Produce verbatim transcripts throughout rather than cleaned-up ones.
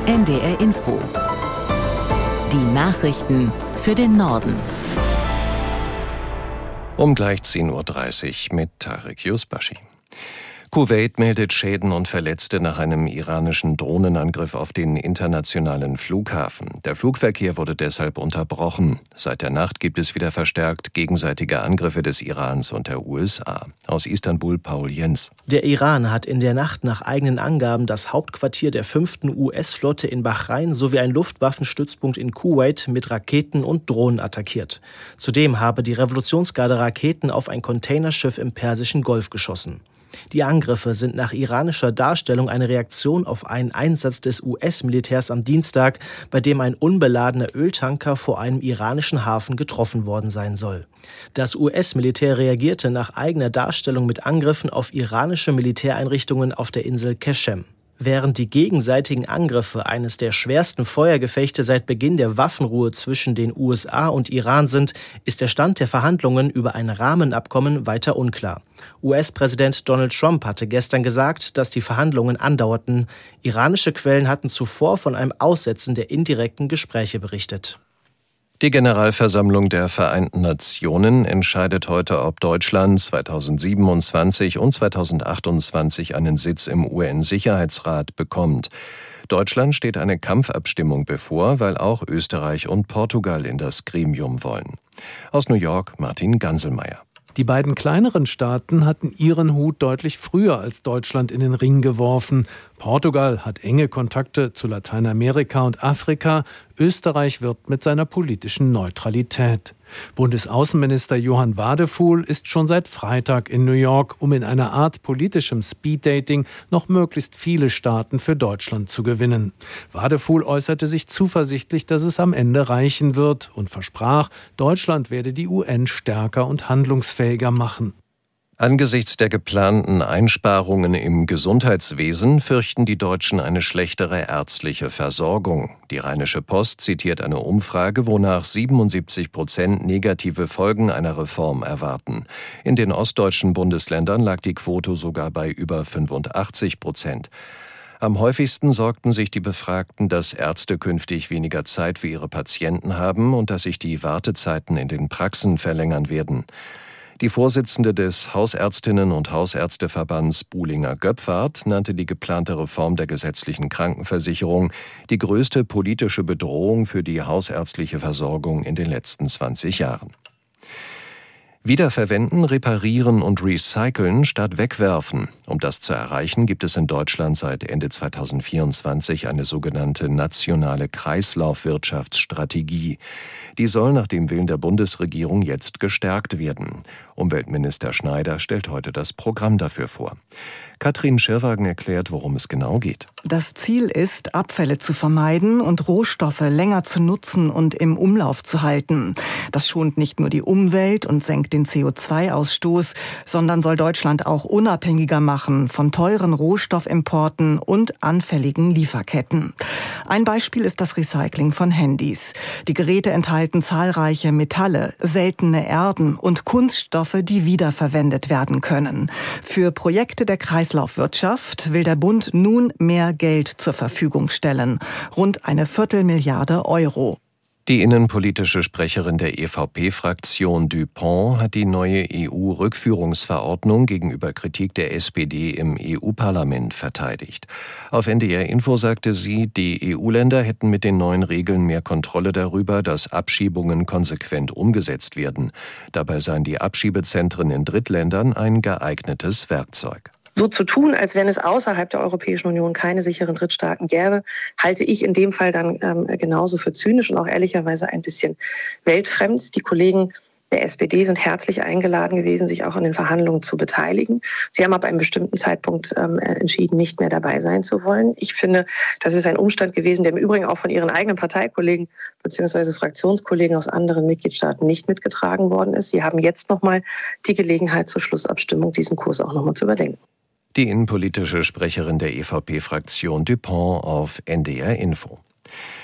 N D R Info. Die Nachrichten für den Norden. Um gleich zehn Uhr dreißig mit Tarek Yusbashi. Kuwait meldet Schäden und Verletzte nach einem iranischen Drohnenangriff auf den internationalen Flughafen. Der Flugverkehr wurde deshalb unterbrochen. Seit der Nacht gibt es wieder verstärkt gegenseitige Angriffe des Irans und der U S A. Aus Istanbul Paul Jens. Der Iran hat in der Nacht nach eigenen Angaben das Hauptquartier der fünften U S-Flotte in Bahrain sowie einen Luftwaffenstützpunkt in Kuwait mit Raketen und Drohnen attackiert. Zudem habe die Revolutionsgarde Raketen auf ein Containerschiff im Persischen Golf geschossen. Die Angriffe sind nach iranischer Darstellung eine Reaktion auf einen Einsatz des U S-Militärs am Dienstag, bei dem ein unbeladener Öltanker vor einem iranischen Hafen getroffen worden sein soll. Das U S-Militär reagierte nach eigener Darstellung mit Angriffen auf iranische Militäreinrichtungen auf der Insel Keshem. Während die gegenseitigen Angriffe eines der schwersten Feuergefechte seit Beginn der Waffenruhe zwischen den U S A und Iran sind, ist der Stand der Verhandlungen über ein Rahmenabkommen weiter unklar. U S-Präsident Donald Trump hatte gestern gesagt, dass die Verhandlungen andauerten. Iranische Quellen hatten zuvor von einem Aussetzen der indirekten Gespräche berichtet. Die Generalversammlung der Vereinten Nationen entscheidet heute, ob Deutschland zweitausendsiebenundzwanzig und zweitausendachtundzwanzig einen Sitz im U N-Sicherheitsrat bekommt. Deutschland steht eine Kampfabstimmung bevor, weil auch Österreich und Portugal in das Gremium wollen. Aus New York Martin Ganselmeier. Die beiden kleineren Staaten hatten ihren Hut deutlich früher als Deutschland in den Ring geworfen. Portugal hat enge Kontakte zu Lateinamerika und Afrika. Österreich wirbt mit seiner politischen Neutralität. Bundesaußenminister Johann Wadefuhl ist schon seit Freitag in New York, um in einer Art politischem Speeddating noch möglichst viele Staaten für Deutschland zu gewinnen. Wadefuhl äußerte sich zuversichtlich, dass es am Ende reichen wird und versprach, Deutschland werde die U N stärker und handlungsfähiger machen. Angesichts der geplanten Einsparungen im Gesundheitswesen fürchten die Deutschen eine schlechtere ärztliche Versorgung. Die Rheinische Post zitiert eine Umfrage, wonach siebenundsiebzig Prozent negative Folgen einer Reform erwarten. In den ostdeutschen Bundesländern lag die Quote sogar bei über fünfundachtzig Prozent. Am häufigsten sorgten sich die Befragten, dass Ärzte künftig weniger Zeit für ihre Patienten haben und dass sich die Wartezeiten in den Praxen verlängern werden. Die Vorsitzende des Hausärztinnen- und Hausärzteverbands Buhlinger-Göpfert nannte die geplante Reform der gesetzlichen Krankenversicherung die größte politische Bedrohung für die hausärztliche Versorgung in den letzten zwanzig Jahren. Wiederverwenden, reparieren und recyceln statt wegwerfen. Um das zu erreichen, gibt es in Deutschland seit Ende zweitausendvierundzwanzig eine sogenannte nationale Kreislaufwirtschaftsstrategie. Die soll nach dem Willen der Bundesregierung jetzt gestärkt werden. Umweltminister Schneider stellt heute das Programm dafür vor. Katrin Schirwagen erklärt, worum es genau geht. Das Ziel ist, Abfälle zu vermeiden und Rohstoffe länger zu nutzen und im Umlauf zu halten. Das schont nicht nur die Umwelt und senkt den C O zwei Ausstoß, sondern soll Deutschland auch unabhängiger machen von teuren Rohstoffimporten und anfälligen Lieferketten. Ein Beispiel ist das Recycling von Handys. Die Geräte enthalten zahlreiche Metalle, seltene Erden und Kunststoffe, die wiederverwendet werden können. Für Projekte der Kreislaufwirtschaft will der Bund nun mehr Geld zur Verfügung stellen. Rund eine Viertelmilliarde Euro. Die innenpolitische Sprecherin der E V P-Fraktion Dupont hat die neue E U-Rückführungsverordnung gegenüber Kritik der S P D im E U-Parlament verteidigt. Auf N D R Info sagte sie, die E U-Länder hätten mit den neuen Regeln mehr Kontrolle darüber, dass Abschiebungen konsequent umgesetzt werden. Dabei seien die Abschiebezentren in Drittländern ein geeignetes Werkzeug. So zu tun, als wenn es außerhalb der Europäischen Union keine sicheren Drittstaaten gäbe, halte ich in dem Fall dann ähm, genauso für zynisch und auch ehrlicherweise ein bisschen weltfremd. Die Kollegen der S P D sind herzlich eingeladen gewesen, sich auch an den Verhandlungen zu beteiligen. Sie haben ab einem bestimmten Zeitpunkt ähm, entschieden, nicht mehr dabei sein zu wollen. Ich finde, das ist ein Umstand gewesen, der im Übrigen auch von Ihren eigenen Parteikollegen bzw. Fraktionskollegen aus anderen Mitgliedstaaten nicht mitgetragen worden ist. Sie haben jetzt nochmal die Gelegenheit zur Schlussabstimmung, diesen Kurs auch nochmal zu überdenken. Die innenpolitische Sprecherin der E V P-Fraktion Dupont auf N D R Info.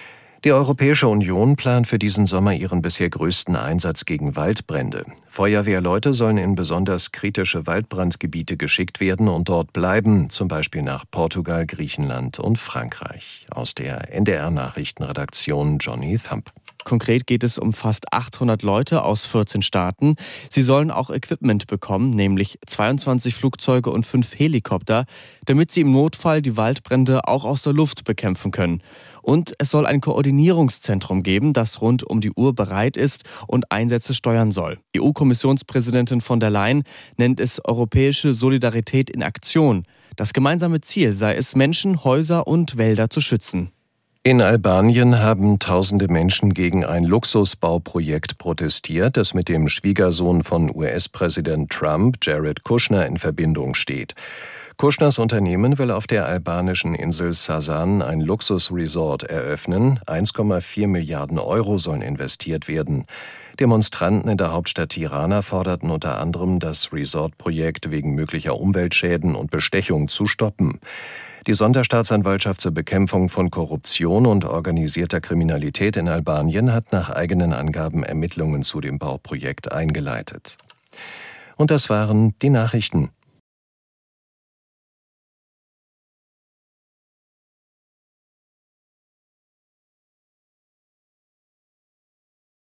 Die Europäische Union plant für diesen Sommer ihren bisher größten Einsatz gegen Waldbrände. Feuerwehrleute sollen in besonders kritische Waldbrandgebiete geschickt werden und dort bleiben, zum Beispiel nach Portugal, Griechenland und Frankreich. Aus der N D R-Nachrichtenredaktion Johnny Thump. Konkret geht es um fast achthundert Leute aus vierzehn Staaten. Sie sollen auch Equipment bekommen, nämlich zweiundzwanzig Flugzeuge und fünf Helikopter, damit sie im Notfall die Waldbrände auch aus der Luft bekämpfen können. Und es soll ein Koordinierungszentrum geben, das rund um die Uhr bereit ist und Einsätze steuern soll. E U-Kommissionspräsidentin von der Leyen nennt es europäische Solidarität in Aktion. Das gemeinsame Ziel sei es, Menschen, Häuser und Wälder zu schützen. In Albanien haben tausende Menschen gegen ein Luxusbauprojekt protestiert, das mit dem Schwiegersohn von U S-Präsident Trump, Jared Kushner, in Verbindung steht. Kushners Unternehmen will auf der albanischen Insel Sasan ein Luxusresort eröffnen. eins Komma vier Milliarden Euro sollen investiert werden. Demonstranten in der Hauptstadt Tirana forderten unter anderem, das Resortprojekt wegen möglicher Umweltschäden und Bestechung zu stoppen. Die Sonderstaatsanwaltschaft zur Bekämpfung von Korruption und organisierter Kriminalität in Albanien hat nach eigenen Angaben Ermittlungen zu dem Bauprojekt eingeleitet. Und das waren die Nachrichten.